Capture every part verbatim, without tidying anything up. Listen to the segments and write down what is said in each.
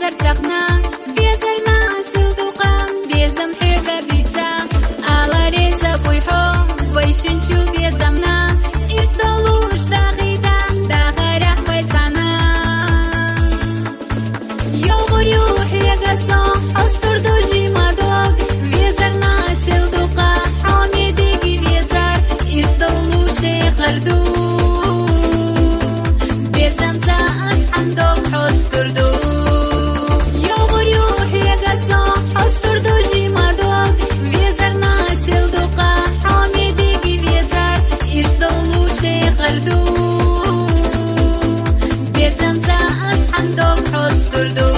دخنا بيزرنا سلدوقا بيزم حيقا بيتزا على ريزا بويحو ويشنشو بيزمنا إرسلوش داغيدا داغرح ويتعنا يوغر يوح يقصو أستر دوجي مدوب بيزرنا سلدوقا حامي ديكي بيزار إرسلوش دي خردو بيزمتا أسحن دوك حستر دو يوغر يوح يقصو أستر دوجي مدوب بيزرنا سلدوقا حامي ديكي بيزار إرسلوش دي خردو بيزمتا أسحن دوك حستر دو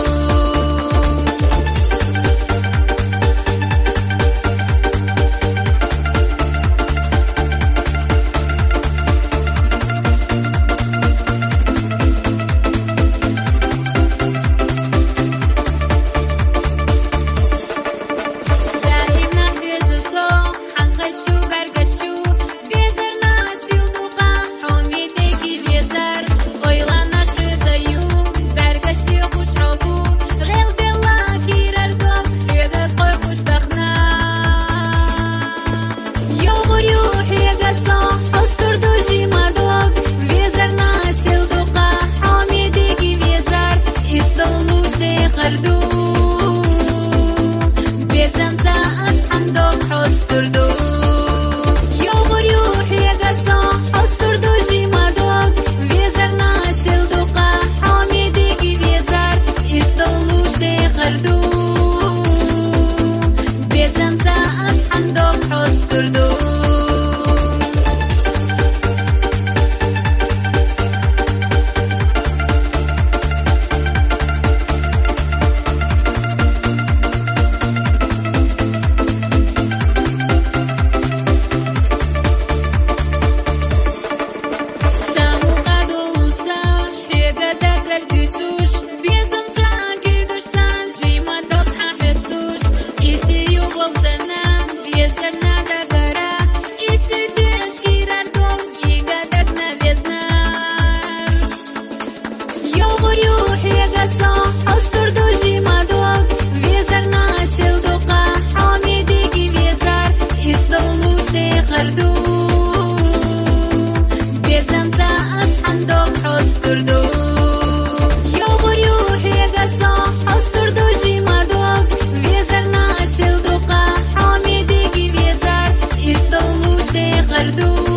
خردو